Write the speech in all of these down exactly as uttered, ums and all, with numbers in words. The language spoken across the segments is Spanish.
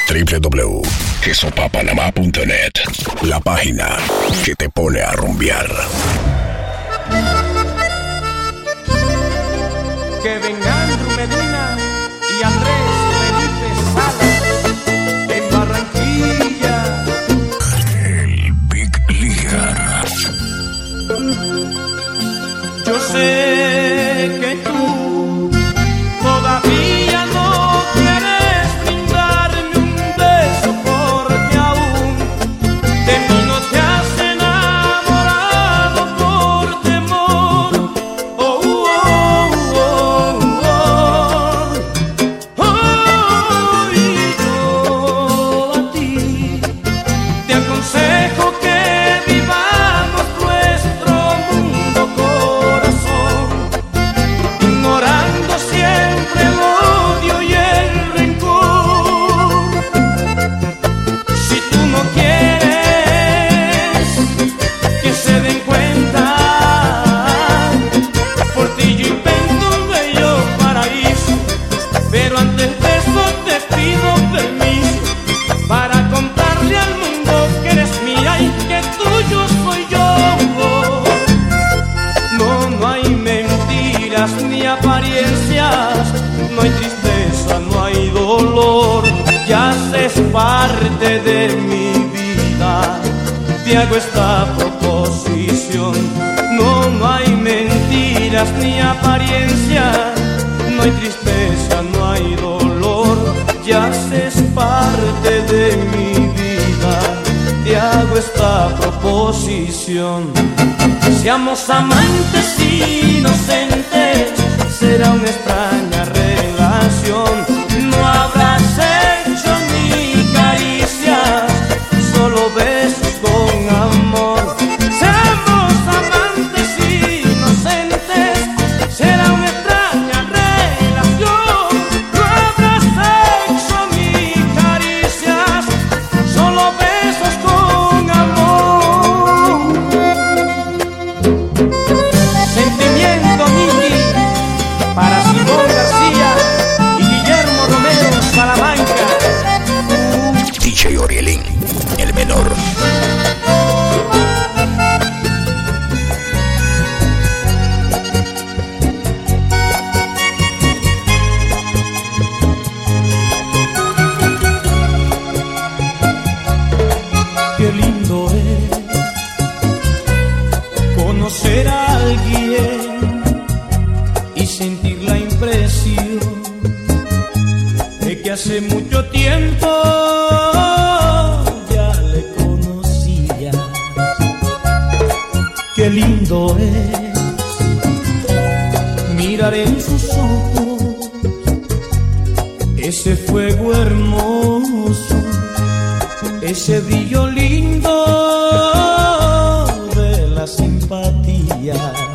w w w punto quesopapanamá punto net, la página que te pone a rumbear. Que vengan Andrew Medina y Andrés Felipe Salas en Barranquilla. El Big Leaguer. Yo sé que tú todavía no quieres brindarme un beso porque aún de mí no te has enamorado por temor. Oh, oh, oh, oh, oh. Y yo a ti te aconsejo que vivamos nuestro mundo, corazón, ignorando siempre el odio y el rencor. Si tú no quieres que se den cuenta, por ti yo invento un bello paraíso. Pero antes de eso te pido permiso para contarle al mundo que eres mía y que tuyo soy yo. No, no hay mentiras ni apariencias, no hay tristeza, no hay dolor. Ya haces parte de mi vida, te hago esta proposición. No, no hay mentiras ni apariencias, no hay tristeza, no hay dolor. Ya haces parte de mi vida, te hago esta proposición. Seamos amantes inocentes, será una extraña relación. No habrá sexo ni caricias, solo besos con amor. Seamos amantes inocentes, será una extraña relación. No habrá sexo ni caricias, solo besos con amor. Sentimiento Miki para Simón García y Guillermo Romero Salamanca. D J Orielín, el menor. Qué lindo es conocer a alguien y sentir la impresión de que hace mucho tiempo ya le conocía. Qué lindo es mirar en sus ojos ese fuego hermoso, ese brillo lindo de la simpatía.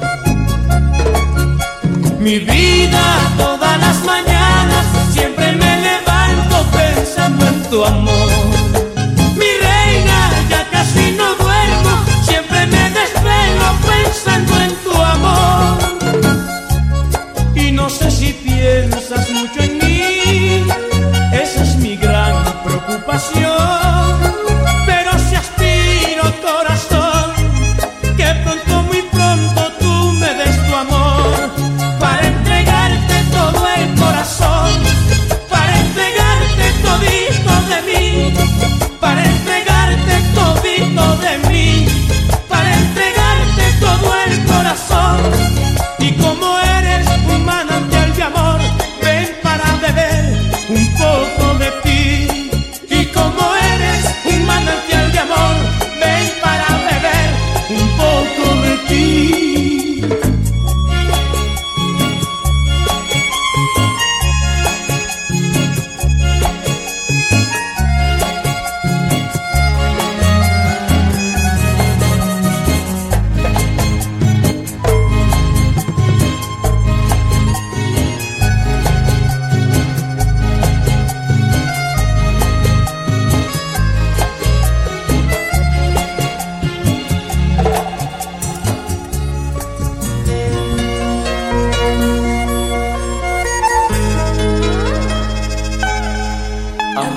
Mi vida todas las mañanas siempre me levanto pensando en tu amor. Mi reina, ya casi no duermo, siempre me desvelo pensando en tu amor. Y no sé si piensas mucho en mí, esa es mi gran preocupación. Pero si aspiro, corazón, que pronto, muy pronto tú me des tu amor, para entregarte todo el corazón, para entregarte todito de mí, para entregarte todito de mí, para entregarte todo el corazón. Y como eres un manantial de amor, ven para beber un poco de ti. Y como eres un manantial de amor, ven para beber un poco de ti.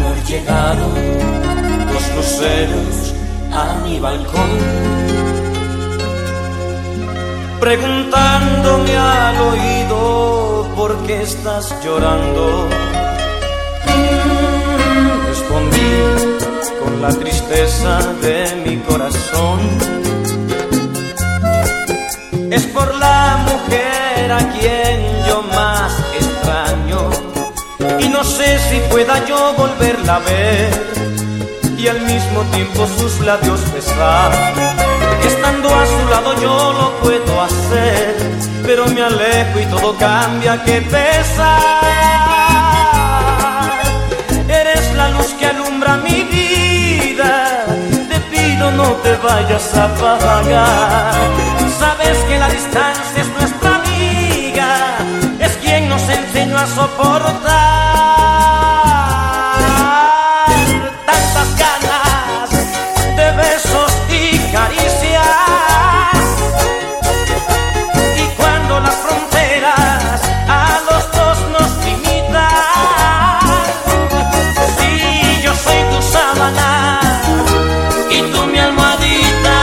haber llegado los luceros a mi balcón, preguntándome al oído por qué estás llorando. Respondí con la tristeza de mi corazón: es por la mujer a quien yo más extraño, y no sé si pueda yo volverla a ver y al mismo tiempo sus labios besar. Estando a su lado yo lo puedo hacer, pero me alejo y todo cambia, qué pesar. Eres la luz que alumbra mi vida, te pido no te vayas a apagar. Sabes que la distancia es nuestra amiga, es quien nos enseñó a soportar tantas ganas de besos y caricias. Y cuando las fronteras a los dos nos limitan, si yo soy tu sábana y tú mi almohadita,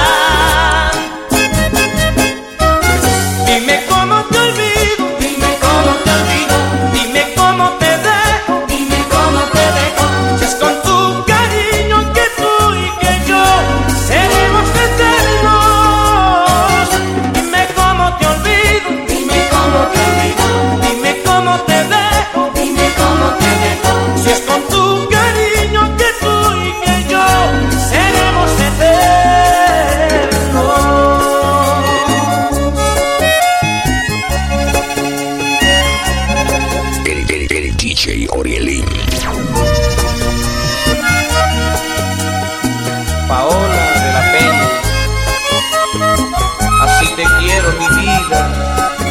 dime cómo te olvido, dime cómo te olvido, dime cómo te dejo, dime cómo te dejo. Si es con tu cariño que tú y que yo seremos eternos. Dime cómo te olvido, dime cómo te olvido, dime cómo te dejo, dime cómo te dejo. Si es con tu cariño que tú y que yo seremos eternos. El, el, el D J Orielín. Paola de la Peña, así te quiero mi vida.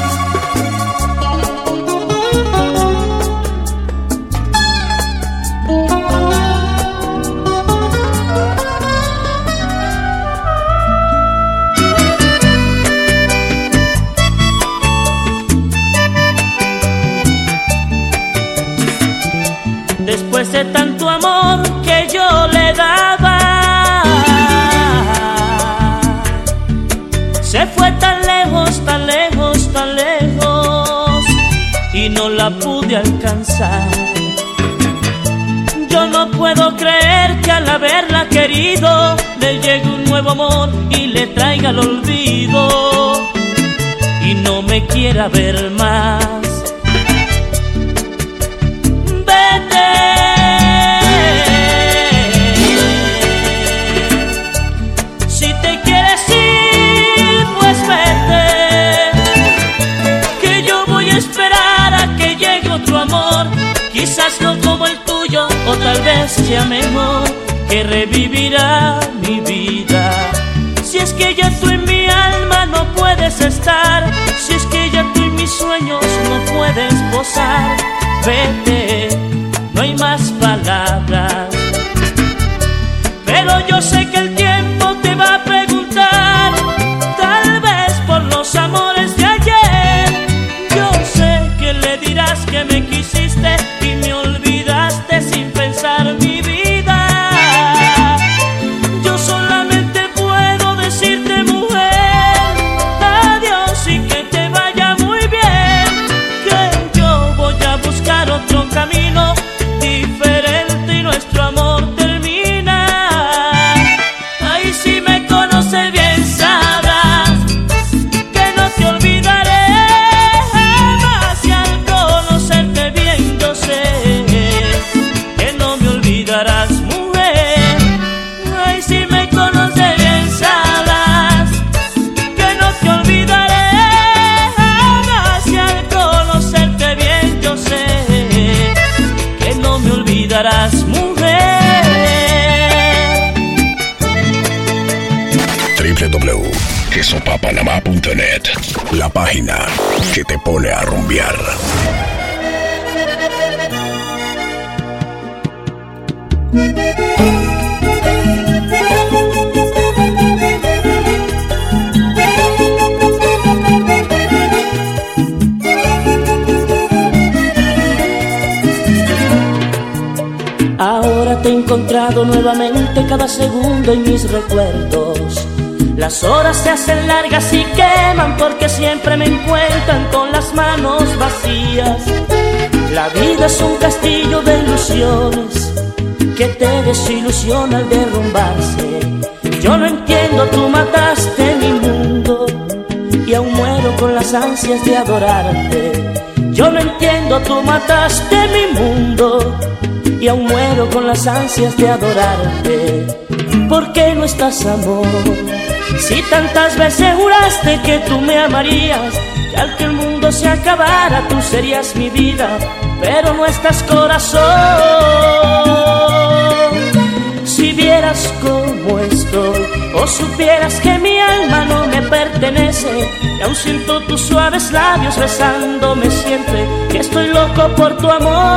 Después de tanto amor que yo le daba, se fue tan lejos, tan lejos, tan lejos, y no la pude alcanzar. Yo no puedo creer que al haberla querido le llegue un nuevo amor y le traiga el olvido y no me quiera ver más. Quizás no como el tuyo, o tal vez sea mejor, que revivirá mi vida. Si es que ya tú en mi alma no puedes estar, si es que ya tú en mis sueños no puedes posar, vete, no hay más palabras. Pero yo sé que el tiempo te va a preguntar, tal vez por los amores de ayer. Yo sé que le dirás que me quisiste y me olvidaste sin pensar mi vida. Yo solamente puedo decirte, mujer, adiós y que te vaya muy bien, que yo voy a buscar otro camino diferente y nuestro amor termina. Ahí si me conoces bien sabrás que no te olvidaré jamás, y al conocerte bien yo sé que no me olvidarás, mujer. Ay, si me conoces bien sabrás que no te olvidaré jamás, y al conocerte bien yo sé que no me olvidarás, mujer. w w w punto quesopapanamá punto net, la página que te pone a rumbear. Ahora ahora te he encontrado nuevamente cada segundo en mis recuerdos. Las horas se hacen largas y queman porque siempre me encuentran con las manos vacías. La vida es un castillo de ilusiones que te desilusiona al derrumbarse. Yo no entiendo, tú mataste mi mundo y aún muero con las ansias de adorarte. Yo no entiendo, tú mataste mi mundo y aún muero con las ansias de adorarte. ¿Por qué no estás, amor? Si tantas veces juraste que tú me amarías, que al que el mundo se acabara tú serías mi vida, pero no estás, corazón. Si vieras cómo estoy, o supieras que mi alma no me pertenece, y aún siento tus suaves labios besándome siempre, que estoy loco por tu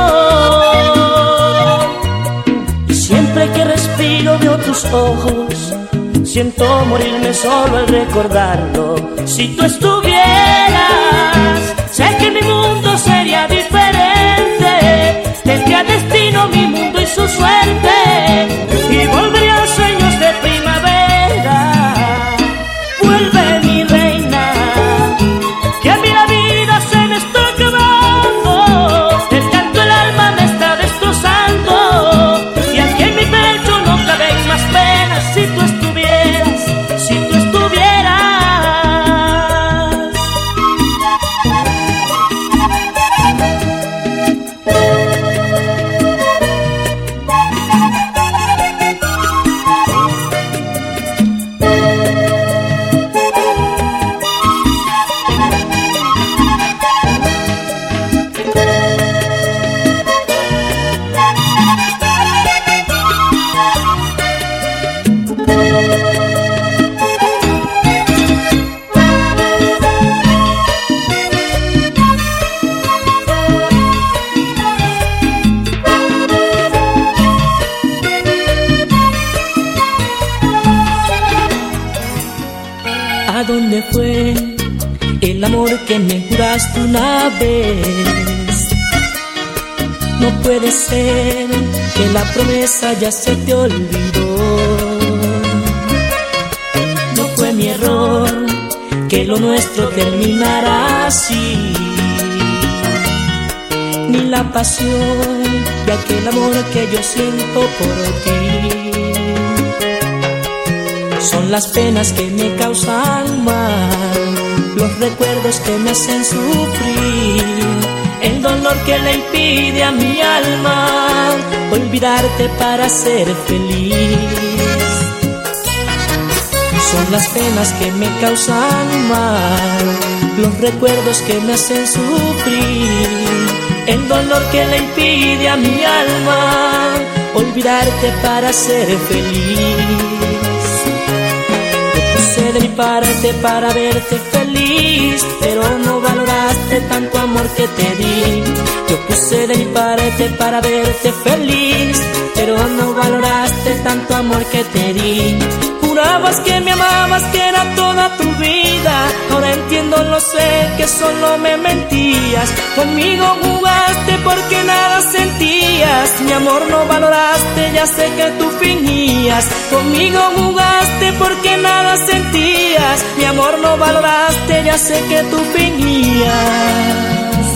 amor. Y siempre que respiro veo tus ojos, siento morirme solo al recordarlo. Si tú estuvieras, sé que mi mundo sería diferente. Tendría destino mi mundo y su suerte, y volvería a sueños de primavera. Vuelve, mi reina, que a mí la vida se me está acabando. El canto del alma me está destrozando, y aquí en mi pecho no caben más penas. Si tú estuvieras, si tú estuvieras. ¿A dónde fue el amor que me juraste una vez? No puede ser que la promesa ya se te olvidó. No fue mi error que lo nuestro terminara así, ni la pasión de aquel amor que yo siento por ti. Son las penas que me causan mal, los recuerdos que me hacen sufrir, el dolor que le impide a mi alma olvidarte para ser feliz. Son las penas que me causan mal, los recuerdos que me hacen sufrir, el dolor que le impide a mi alma olvidarte para ser feliz. Puse de mi parte para verte feliz, pero no valoraste tanto amor que te di. Yo puse de mi parte para verte feliz, pero no valoraste tanto amor que te di. Jurabas que me amabas, que era toda tu vida. Ahora entiendo, lo sé, que solo me mentías. Conmigo jugaste porque nada sentías. Mi amor no valoraste, ya sé que tú fingías. Conmigo jugaste porque nada sentías. Mi amor no valoraste, ya sé que tú fingías.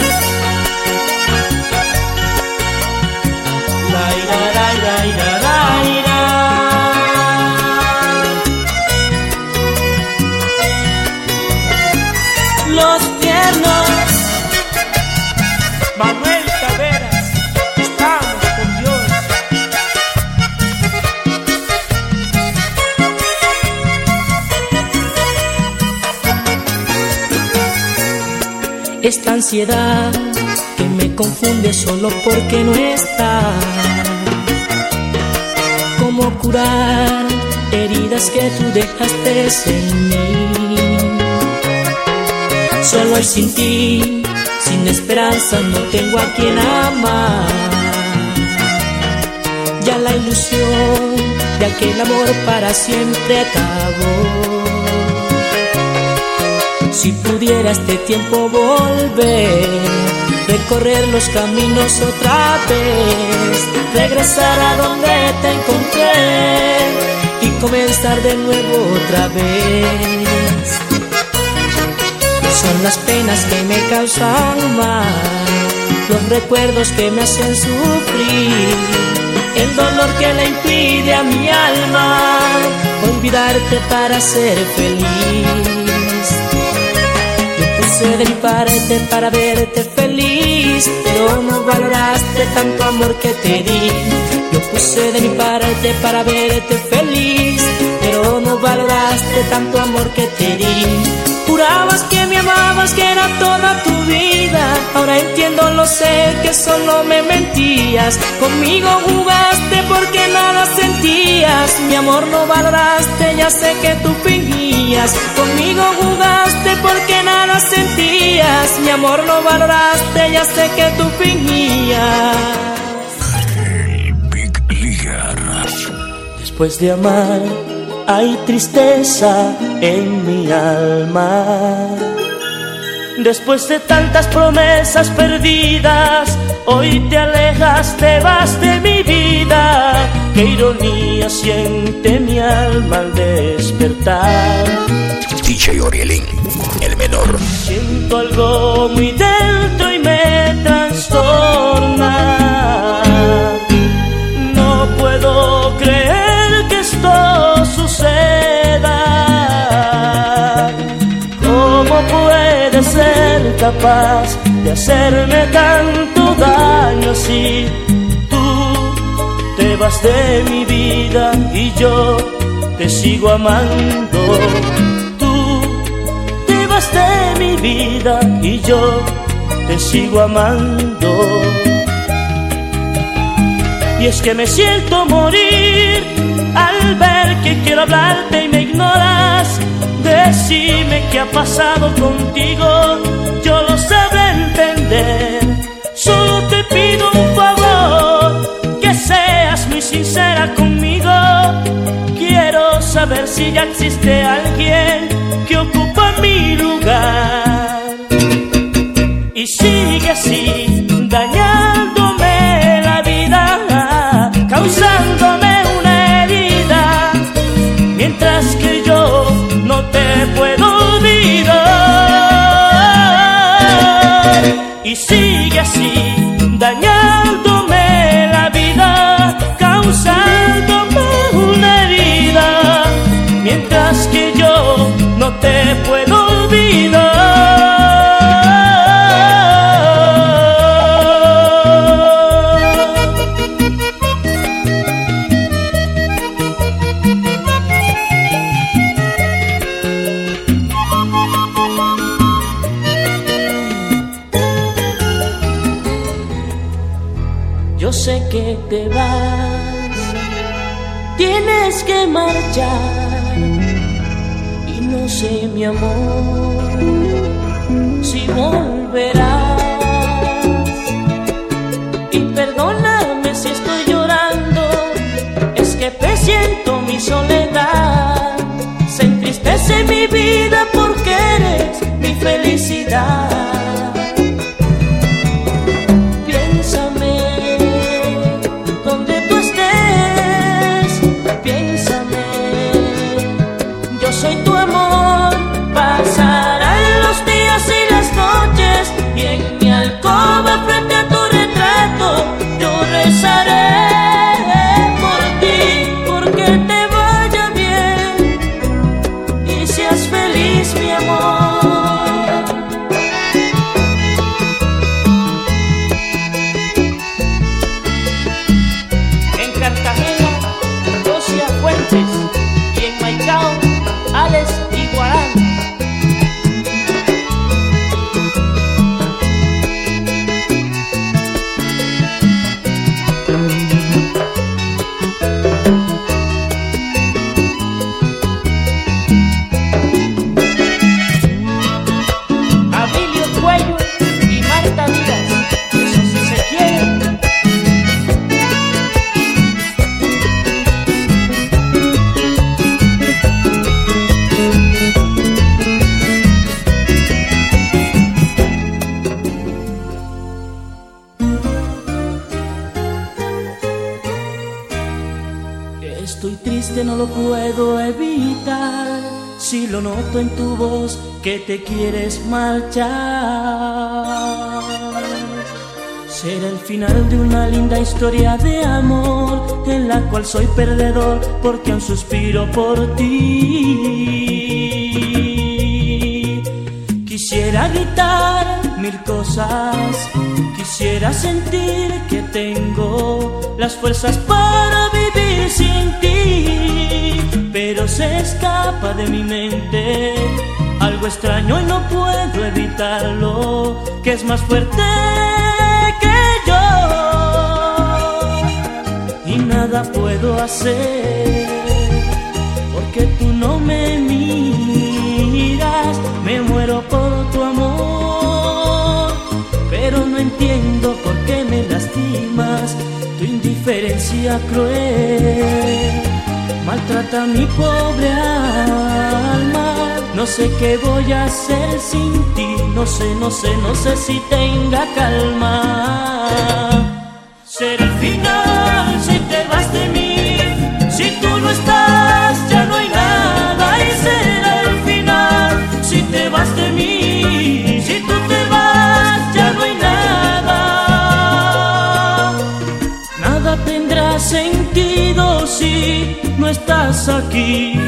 La ira, la ira, ira, la ira. Los tiernos Manuel Taveras, estamos con Dios. Esta ansiedad que me confunde solo porque no estás. ¿Cómo curar heridas que tú dejaste en mí? Solo hay sin ti, sin esperanza, no tengo a quien amar. Ya la ilusión de aquel amor para siempre acabó. Si pudiera este tiempo volver, recorrer los caminos otra vez, regresar a donde te encontré y comenzar de nuevo otra vez. Son las penas que me causan mal, los recuerdos que me hacen sufrir, el dolor que le impide a mi alma olvidarte para ser feliz. Yo puse de mi parte para verte feliz, pero no valoraste tanto amor que te di. Yo puse de mi parte para verte feliz, pero no valoraste tanto amor que te di. Jurabas que me amabas, que era toda tu vida. Ahora entiendo, lo sé, que solo me mentías. Conmigo jugaste porque nada sentías. Mi amor no valoraste, ya sé que tú fingías. Conmigo jugaste porque nada sentías. Mi amor no valoraste, ya sé que tú fingías. El Big Leaguer. Después de amar hay tristeza en mi alma. Después de tantas promesas perdidas, hoy te alejas, te vas de mi vida. Qué ironía siente mi alma al despertar. D J Orielín, el menor. Siento algo muy dentro y me trastorna. No puedo creer que esto suceda. ¿Cómo puedes ser capaz de hacerme tanto daño así? Tú te vas de mi vida y yo te sigo amando. Tú te vas de mi vida y yo te sigo amando. Y es que me siento morir al ver que quiero hablarte y me ignoras. Decime qué ha pasado contigo, yo lo sabré entender. Solo te pido un favor, que seas muy sincera conmigo. Quiero saber si ya existe alguien que ocupa mi lugar. Y sigue así, dañándome la vida, causándome una herida, mientras que yo no te puedo olvidar. Y sigue así, dañándome la vida, causándome una herida, mientras que yo no te puedo olvidar. Yo sé que te vas, tienes que marchar, y no sé, mi amor, si volverás. Y perdóname si estoy llorando, es que presiento mi soledad. Se entristece mi vida porque eres mi felicidad. Soy tu amor, pasarán los días y las noches y en Estoy triste, no lo puedo evitar. Si lo noto en tu voz que te quieres marchar. Será el final de una linda historia de amor, en la cual soy perdedor porque aún suspiro por ti. Quisiera gritar mil cosas, quisiera sentir que tengo las fuerzas para vivir sin ti, pero se escapa de mi mente algo extraño y no puedo evitarlo, que es más fuerte que yo y nada puedo hacer, porque tú no me miras. Me muero por tu amor, pero no entiendo por qué me lastimas. Tu indiferencia cruel maltrata mi pobre alma. No sé qué voy a hacer sin ti, no sé, no sé, no sé si tenga calma. Será el final si te vas de mí, si tú no estás ya no hay nada. Y será el final si te vas de mí, si tú te vas ya no hay nada. Nada tendrá sentido si no estás aquí.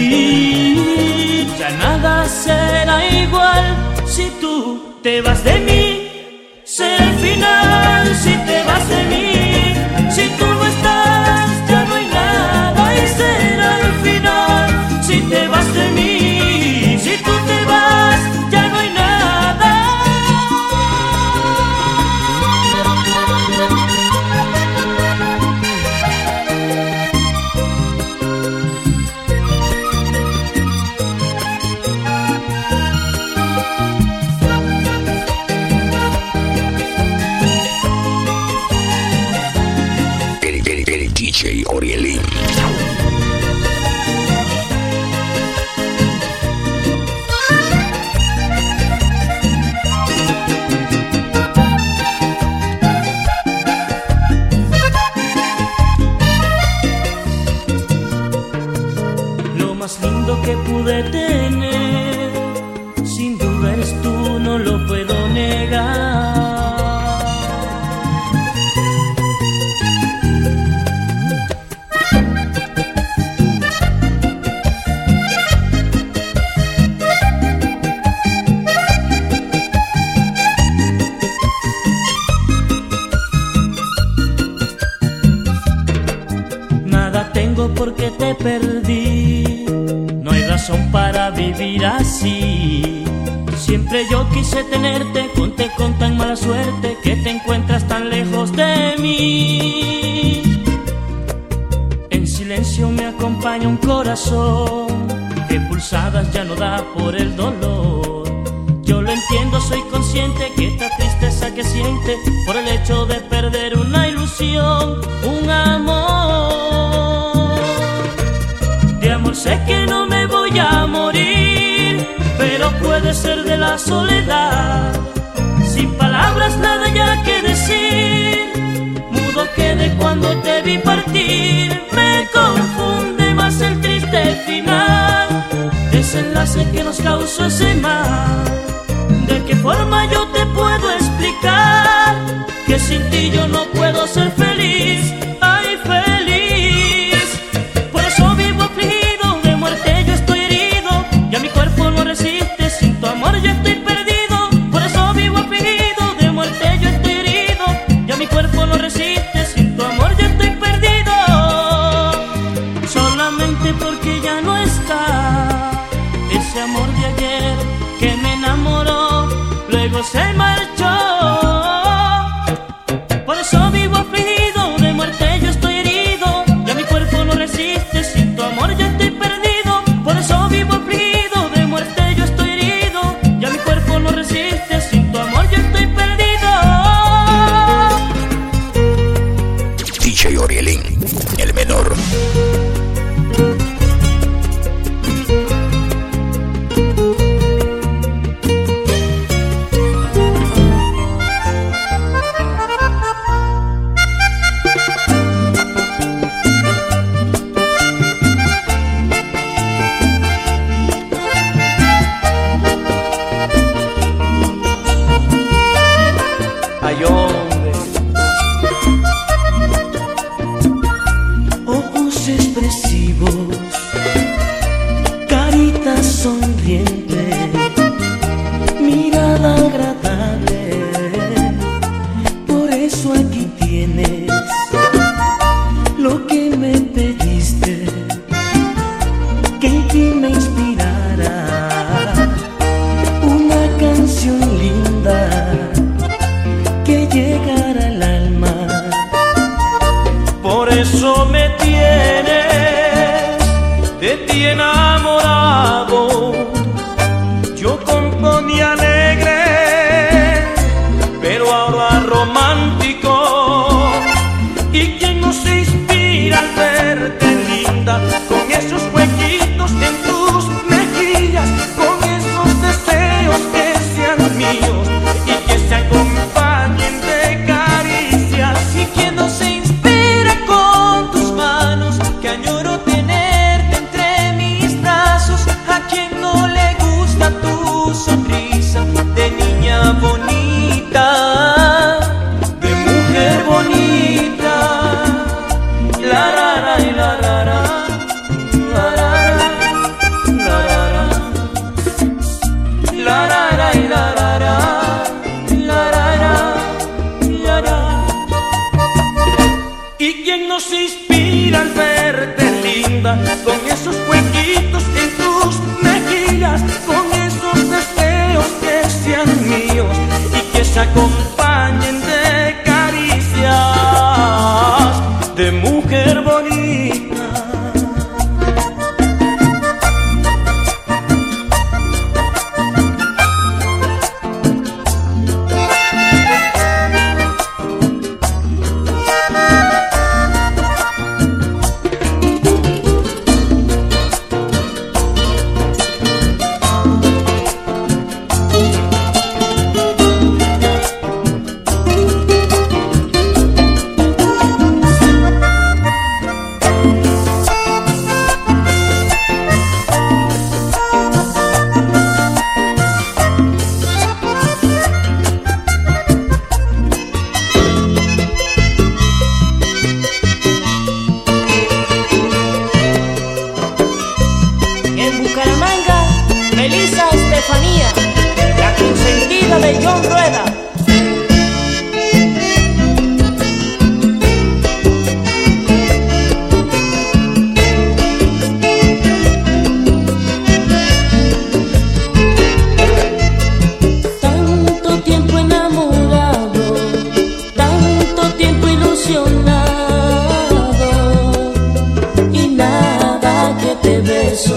Ya nada será igual si tú te vas de mí. Será el final si te vas de mí, si tú no estás ya no hay nada. Y será el final si te vas de mí, si tú te vas ya no hay nada. D J Orielín. Lo más lindo que pude tener, sin duda eres tú, no lo puedo negar. Porque te perdí, no hay razón para vivir así. Siempre yo quise tenerte, conté con tan mala suerte que te encuentras tan lejos de mí. En silencio me acompaña un corazón que pulsadas ya no da por el dolor. Yo lo entiendo, soy consciente que esta tristeza que siente por el hecho de perder una ilusión, un amor. Sé que no me voy a morir, pero puede ser de la soledad. Sin palabras nada ya que decir, mudo quedé cuando te vi partir. Me confunde más el triste final, desenlace que nos causó ese mal. ¿De qué forma yo te puedo explicar que sin ti yo no puedo ser feliz? Ay, feliz. Por eso vivo afligido, porque ya no está ese amor de ayer que me enamoró. Luego se inexpresivos, carita sonriente, mirada agradable. Por eso aquí tienes lo que me pediste, que en ti me inspirara una canción linda que llegara al alma. Por eso me tienes de ti enamorado. Yo componía alegre, pero ahora romántico. ¿Y quién no se inspira al verte linda, con esos huequitos en tus mejillas, con esos deseos que sean míos y que se acompañen de caricias? ¿Y quién no se inspira con tus manos, que añoro tenerte entre mis brazos? ¿A quien no le gusta tu sonrisa de niña bonita, de mujer bonita? La ra ra y la ra ra, la ra ra, la ra ra, la ra ra y la ra ra, la ra ra, la ra. ¿Y quién no se inspira al verte linda, con esos huequitos en tus mejillas, con esos deseos que sean míos y que se acompañen de caricias de mujer bonita? La consentida de John Rueda. Tanto tiempo enamorado, tanto tiempo ilusionado, y nada que te beso.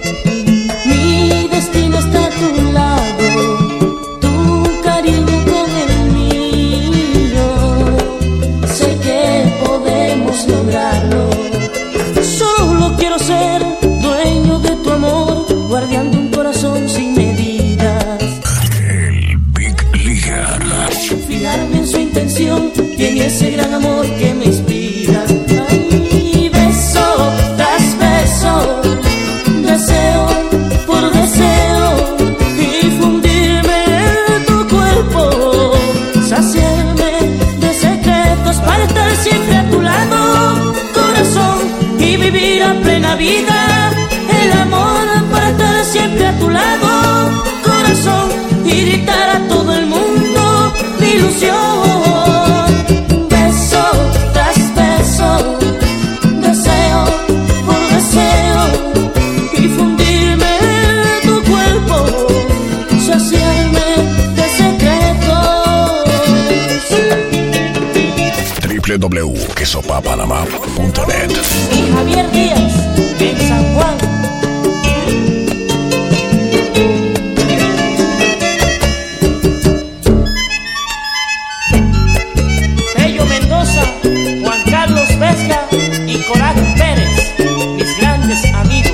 Solo quiero ser dueño de tu amor, guardián de un corazón sin medidas. El Big Leaguer. Fijarme en su intención y en ese gran amor que me inspira. Ay, beso tras beso, deseo por deseo, y fundirme en tu cuerpo, saciarme de secretos para estar siempre a tu lado, corazón, y vivir a plena vida el amor para estar siempre a tu lado, corazón, y gritar a todo el mundo mi ilusión. Beso tras beso, deseo por deseo, y fundirme en tu cuerpo, saciarme de secretos. w w w punto queso papa panamá punto net. Y Javier Díaz, en San Juan. Pello Mendoza, Juan Carlos Vesga y Coraje Pérez, mis grandes amigos.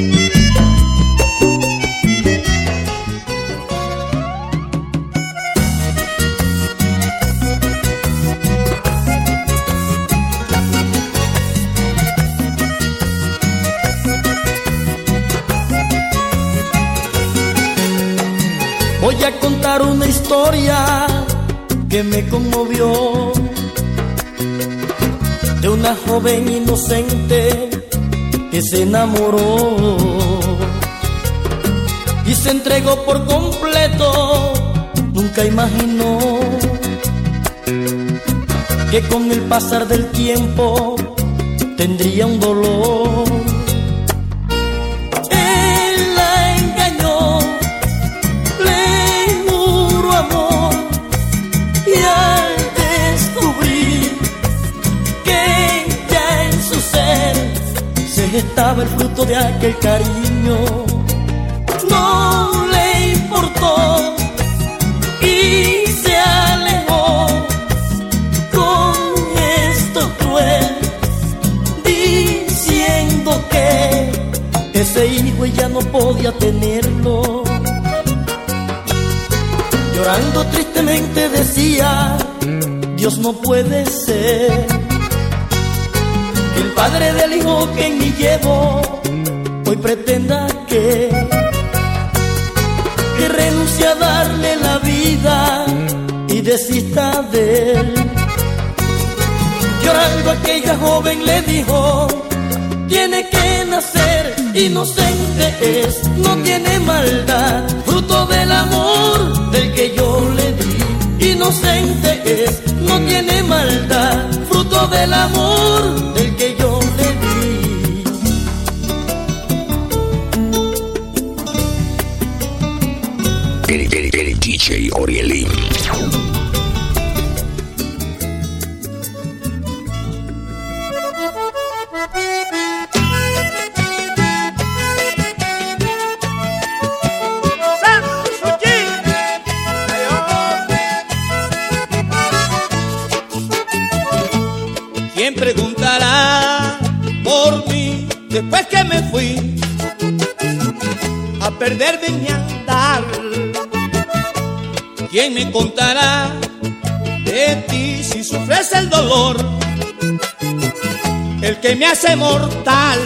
Voy a contar una historia que me conmovió, de una joven inocente que se enamoró y se entregó por completo. Nunca imaginó que con el pasar del tiempo tendría un dolor. Él la engañó, le juró amor, y al descubrir que ya en su ser se gestaba el fruto de aquel cariño, no le importó y se alejó con gesto cruel, diciendo que ese hijo ella no podía tenerlo. Llorando tristemente decía: Dios no puede ser que el padre del hijo que en mí llevo hoy pretenda que que renuncie a darle la vida y desista de él. Llorando aquella joven le dijo: tiene que nacer, inocente es, no tiene maldad, fruto del amor del que yo le di. Inocente es, no tiene maldad, fruto del amor del que yo le di. El, el, el D J Orielín. ¿Quién preguntará por mí después que me fui a perderme en mi andar? ¿Quién me contará de ti si sufres el dolor, el que me hace mortal?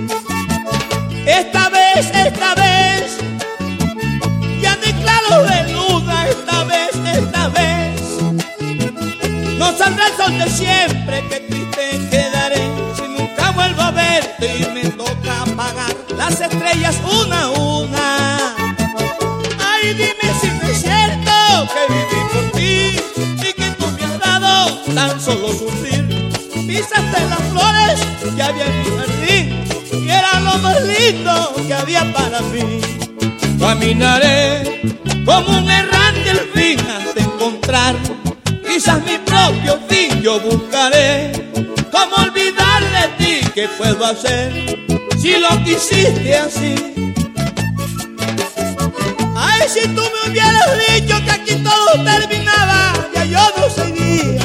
Esta vez, esta vez, ya declaro de luna, esta vez, esta vez, no saldrá el sol de siempre, que triste quedaré si nunca vuelvo a verte y me toca apagar las estrellas una a una. Ay, dime si no es cierto que viví por ti y que tú me has dado tan solo sufrir. Pisaste las flores que había en mi jardín y era lo más lindo que había para mí. Caminaré como un errante al fin hasta encontrar quizás mi propio fin. Yo buscaré cómo olvidar de ti. ¿Qué puedo hacer si lo quisiste así? Ay, si tú me hubieras dicho que aquí todo terminaba, ya yo no seguía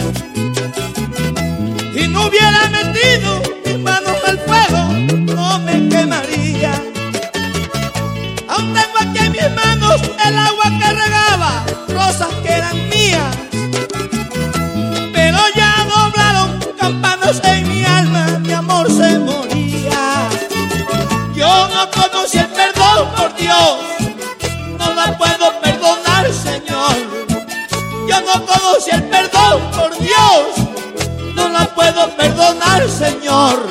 y no hubiera metido mis manos al fuego, no me quemaría. Aún tengo aquí en mis manos el agua que regaba rosas que eran mías, pero ya doblaron campanas en mi alma, mi amor se moría. Yo no conocí el perdón, por Dios, no la puedo perdonar, Señor. Yo no conocí el perdón, por Dios, no la puedo perdonar, Señor.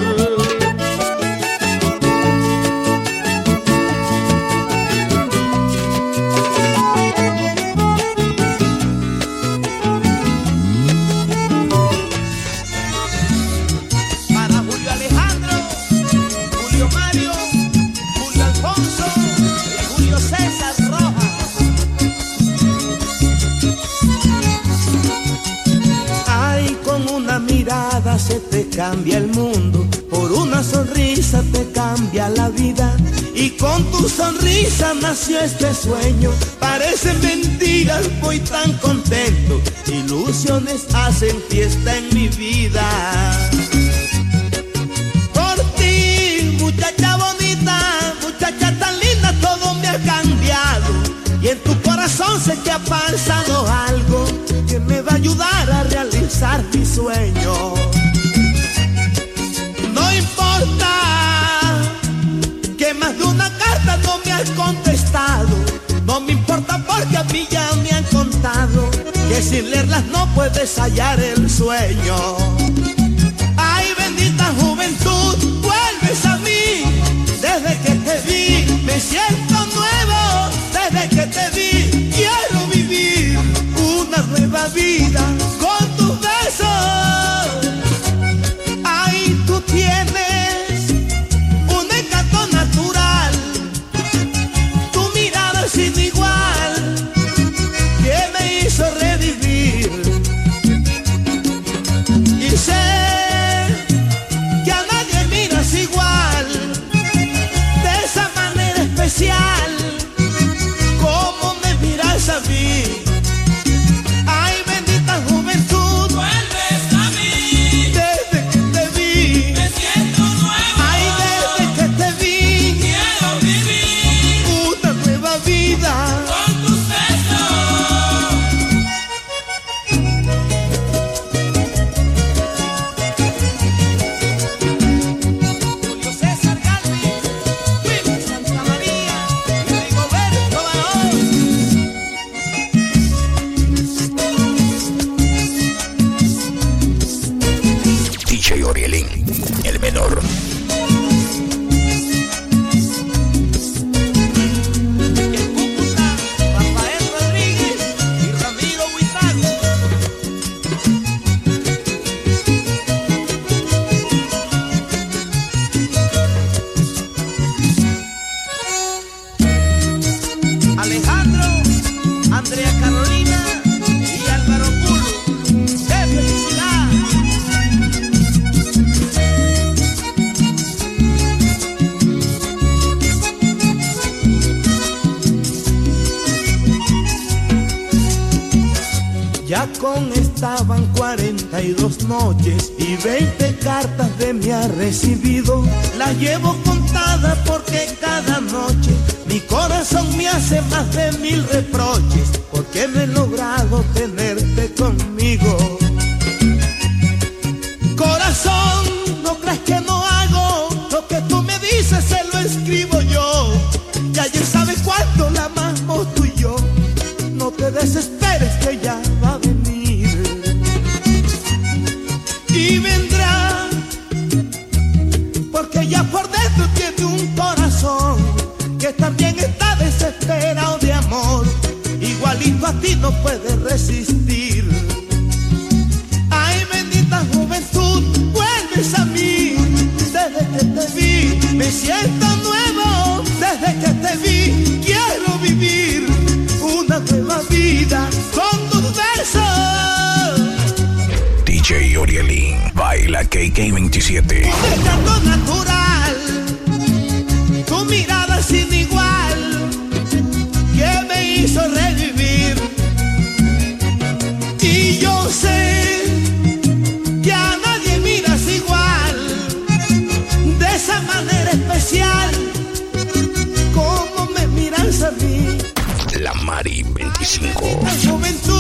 Se te cambia el mundo, por una sonrisa te cambia la vida, y con tu sonrisa nació este sueño. Parecen mentiras, voy tan contento, ilusiones hacen fiesta en mi vida. Por ti, muchacha bonita, muchacha tan linda, todo me ha cambiado, y en tu corazón sé que ha pasado algo que me va a ayudar a realizar mi sueño. No importa que más de una carta no me has contestado, no me importa porque a mí ya me han contado que sin leerlas no puedes hallar el sueño. Ay, bendita juventud, vuelves a mí, Chacón estaban cuarenta y dos noches y veinte cartas de mí ha recibido. Las llevo contadas porque cada noche mi corazón me hace más de mil reproches, porque no he logrado tenerte conmigo. Corazón, no crees que no hago lo que tú me dices, se lo escribo yo. Y ayer sabes cuánto la amamos tú y yo. No te desesperes que ya va a venir. Y vendrá, porque ya por dentro tiene un corazón que también está desesperado de amor. Igualito a ti no puede resistir. Ay, bendita juventud, vuelves a mí. Desde que te vi me siento nuevo. Desde que te vi quiero vivir una nueva vida con tus besos. D J Orielín, baila K K veintisiete. Tu canto natural, tu mirada sin igual, que me hizo revivir. Y yo sé que a nadie miras igual, de esa manera especial, como me miras a mí. La Mari veinticinco. La juventud